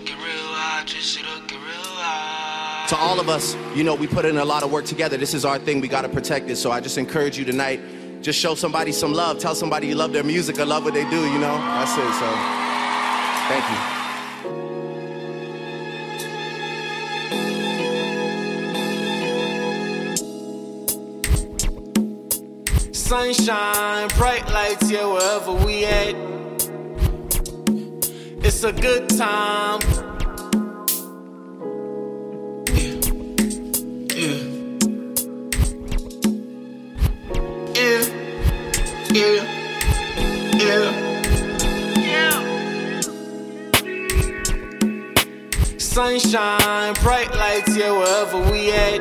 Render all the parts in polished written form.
To all of us, you know, we put in a lot of work together. This is our thing. We got to protect it. So I just encourage you tonight, just show somebody some love. Tell somebody you love their music or love what they do, you know? That's it. So thank you. Sunshine, bright lights, yeah, wherever we at. It's a good time. Sunshine, bright lights, yeah, wherever we at.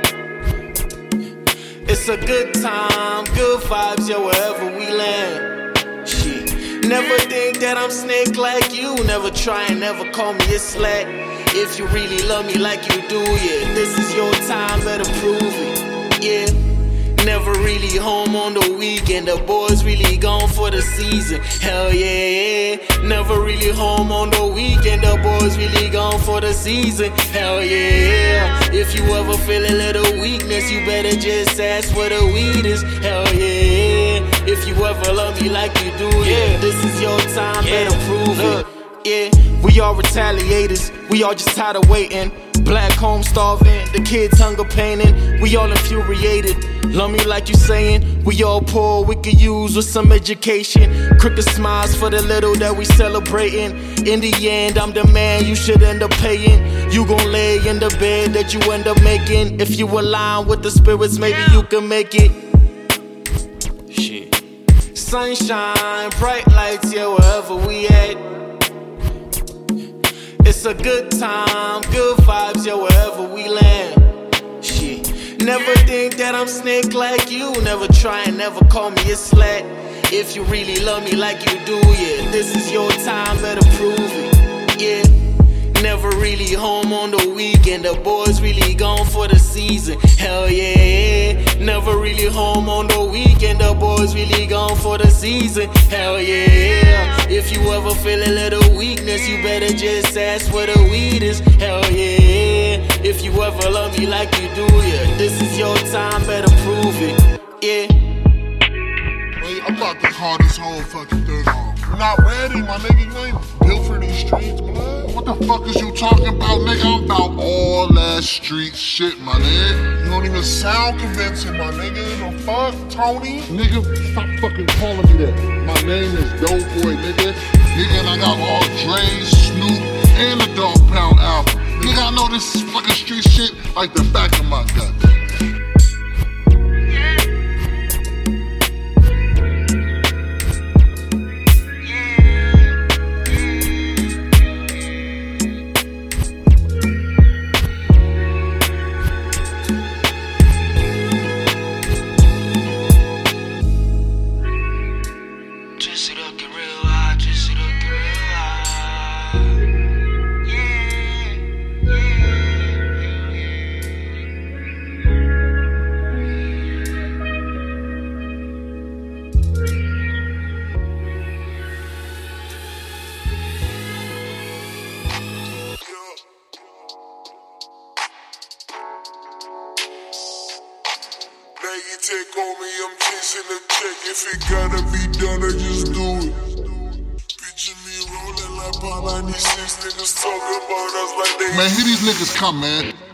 It's a good time, good vibes, yeah, wherever we land. Shit. Never think that I'm snake like you. Never try and never call me a slack. If you really love me like you do, yeah, this is your time, better prove it, yeah. Never really home on the weekend, the boys really gone for the season. Hell yeah, yeah. Never really home on the weekend, the boys really gone for the season. Hell yeah, yeah. If you ever feel a little weakness, you better just ask where the weed is. Hell yeah, yeah. If you ever love me like you do, yeah, this is your time, better prove it. Yeah, we all retaliators, we all just tired of waiting. Black home starving, the kids hunger painting. We all infuriated, love me like you saying. We all poor, we could use with some education. Crooked smiles for the little that we celebrating. In the end, I'm the man you should end up paying. You gon' lay in the bed that you end up making. If you align with the spirits, maybe you can make it. Shit. Sunshine, bright lights, yeah, wherever we at. It's a good time, good vibes, yeah, wherever we land. Shit. Never think that I'm snake like you. Never try and never call me a slack. If you really love me like you do, yeah, this is your time, better prove it, yeah. Never really home on the weekend, the boys really gone for the season. Hell yeah, yeah. Never really home on the weekend, the boys really gone for the season. Hell yeah, yeah. If you ever feel a little weakness, you better just ask where the weed is. Hell yeah, yeah. If you ever love me like you do, yeah, this is your time, better prove it, yeah. Hey, I'm about to call this whole fucking thing off. You're not ready, my nigga. You ain't built for these streets, man. What the fuck is you talking about, nigga? I'm about all that street shit, my nigga. You don't even sound convincing, my nigga. The fuck, Tony? Nigga, stop fucking calling me that. My name is Dope Boy, nigga. Nigga, and I got all Dre, Snoop, and the Dog Pound album. Nigga, I know this fucking street shit like the back of my gut. You take on me, I'm chasing the check. If it gotta be done, I just do it. Picture me rolling like Bar 96, niggas talking about us like they. Man, here these niggas come, man.